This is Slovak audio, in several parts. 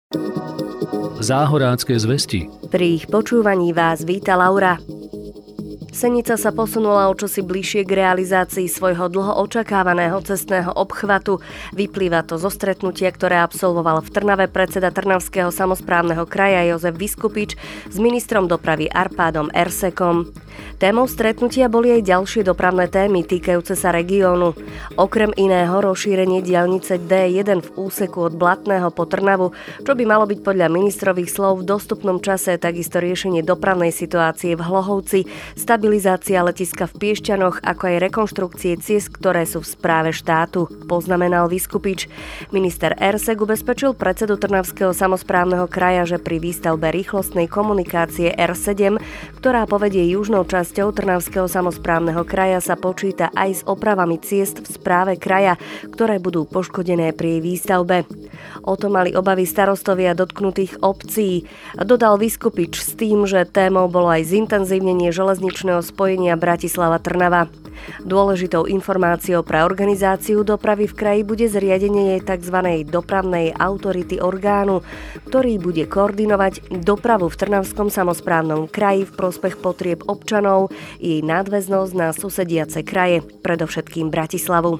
Záhorácké zvesti. Pri ich počúvaní vás víta Laura. Senica sa posunula o čosi bližšie k realizácii svojho dlho očakávaného cestného obchvatu. Vyplýva to zo stretnutia, ktoré absolvoval v Trnave predseda Trnavského samosprávneho kraja Jozef Viskupič s ministrom dopravy Arpádom Ersekom. Témou stretnutia boli aj ďalšie dopravné témy týkajúce sa regiónu. Okrem iného rozšírenie diaľnice D1 v úseku od Blatného po Trnavu, čo by malo byť podľa ministrových slov v dostupnom čase, takisto riešenie dopravnej situácie v Hlohovci, stabilizácia letiska v Piešťanoch, ako aj rekonštrukcie ciest, ktoré sú v správe štátu, poznamenal Viskupič. Minister Ersek ubezpečil predsedu Trnavského samosprávneho kraja, že pri výstavbe rýchlostnej komunikácie R7, ktorá povedie južnou časťou Trnavského samosprávneho kraja, sa počíta aj s opravami ciest v správe kraja, ktoré budú poškodené pri jej výstavbe. O to mali obavy starostovia dotknutých obcí. Dodal Viskupič s tým, že témou bolo aj zintenzívnenie železničného spojenia Bratislava-Trnava. Dôležitou informáciou pre organizáciu dopravy v kraji bude zriadenie tzv. Dopravnej autority orgánu, ktorý bude koordinovať dopravu v Trnavskom samosprávnom kraji v prospech potrieb občanov i jej nadväznosť na susediace kraje, predovšetkým Bratislavu.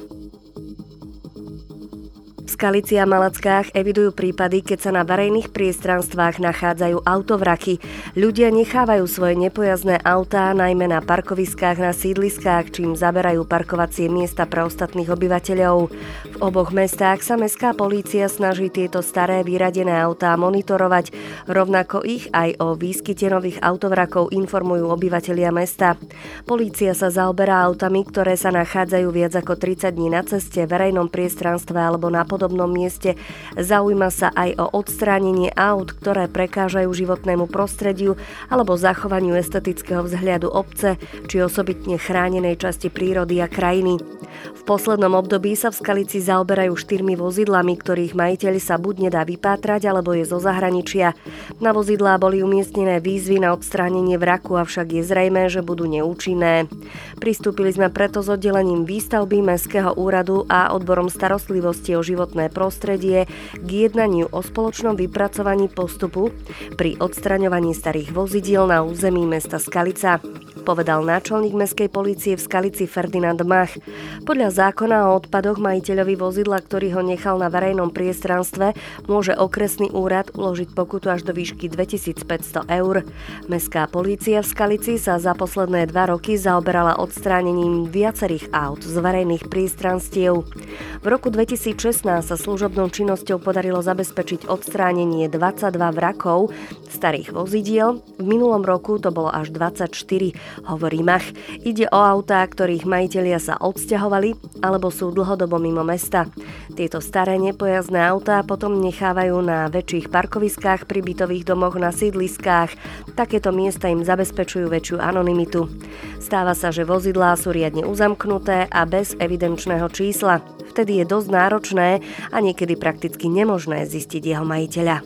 V Skalici a Malackách evidujú prípady, keď sa na verejných priestranstvách nachádzajú autovraky. Ľudia nechávajú svoje nepojazdné autá najmä na parkoviskách na sídliskách, čím zaberajú parkovacie miesta pre ostatných obyvateľov. V oboch mestách sa mestská polícia snaží tieto staré vyradené autá monitorovať, rovnako ich aj o výskyte nových autovrakov informujú obyvatelia mesta. Polícia sa zaoberá autami, ktoré sa nachádzajú viac ako 30 dní na ceste, verejnom priestranstve alebo na podobnom mieste. Zaujíma sa aj o odstránenie aut, ktoré prekážajú životnému prostrediu alebo zachovaniu estetického vzhľadu obce či osobitne chránenej časti prírody a krajiny. V poslednom období sa v Skalici zaoberajú 4 vozidlami, ktorých majiteľ sa buď nedá vypátrať, alebo je zo zahraničia. Na vozidlá boli umiestnené výzvy na odstránenie vraku, avšak je zrejmé, že budú neúčinné. Pristúpili sme preto s oddelením výstavby Mestského úradu a odborom starostlivosti o životné prostredie k jednaniu o spoločnom vypracovaní postupu pri odstraňovaní starých vozidiel na území mesta Skalica, povedal náčelník mestskej polície v Skalici Ferdinand Mach. Podľa zákona o odpadoch majiteľovi vozidla, ktorý ho nechal na verejnom priestranstve, môže okresný úrad uložiť pokutu až do výšky 2500 eur. Mestská polícia v Skalici sa za posledné 2 roky zaoberala odstránením viacerých aut z verejných priestranstiev. V roku 2016 sa služobnou činnosťou podarilo zabezpečiť odstránenie 22 vrakov starých vozidiel. V minulom roku to bolo až 24, hovorí Mach. Ide o autá, ktorých majitelia sa odsťahovali alebo sú dlhodobo mimo mesta. Tieto staré nepojazdné autá potom nechávajú na väčších parkoviskách pri bytových domoch na sídliskách. Takéto miesta im zabezpečujú väčšiu anonymitu. Stáva sa, že vozidlá sú riadne uzamknuté a bez evidenčného čísla. Vtedy je dosť náročné a niekedy prakticky nemožné zistiť jeho majiteľa.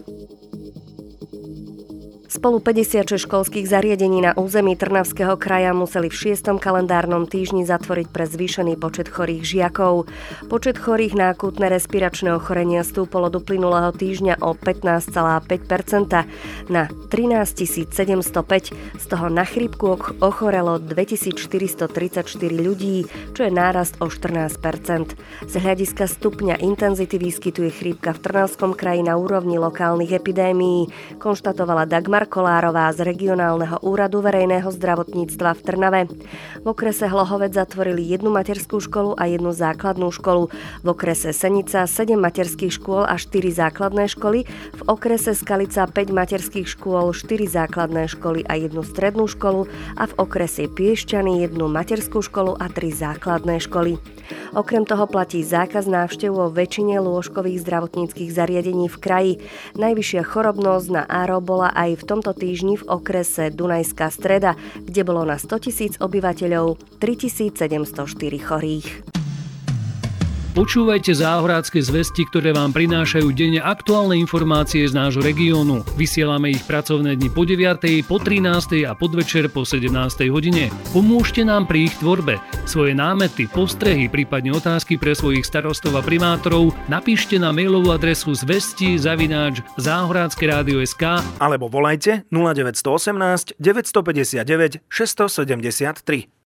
Spolu 56 školských zariadení na území Trnavského kraja museli v 6. kalendárnom týždni zatvoriť pre zvýšený počet chorých žiakov. Počet chorých na akútne respiračné ochorenia stúpol od uplynulého týždňa o 15,5% na 13 705, z toho na chrípku ochorelo 2434 ľudí, čo je nárast o 14%. Z hľadiska stupňa intenzity výskytu je chrípka v Trnavskom kraji na úrovni lokálnych epidémií, konštatovala Dagmar Kolárová z regionálneho úradu verejného zdravotníctva v Trnave. V okrese Hlohovec zatvorili 1 materskú školu a 1 základnú školu. V okrese Senica 7 materských škôl a 4 základné školy. V okrese Skalica 5 materských škôl, 4 základné školy a 1 strednú školu a v okrese Piešťany 1 materskú školu a 3 základné školy. Okrem toho platí zákaz návštev vo väčšine lôžkových zdravotníckych zariadení v kraji. Najvyššia chorobnosť na ARO bola aj v tomto týždni v okrese Dunajská Streda, kde bolo na 100 000 obyvateľov 3704 chorých. Počúvajte Záhorácke zvesti, ktoré vám prinášajú denne aktuálne informácie z nášho regiónu. Vysielame ich pracovné dni po 9., po 13. a podvečer po 17. hodine. Pomôžte nám pri ich tvorbe. Svoje námety, postrehy, prípadne otázky pre svojich starostov a primátorov napíšte na mailovú adresu zvesti@zahorackeradio.sk alebo volajte 0918 959 673.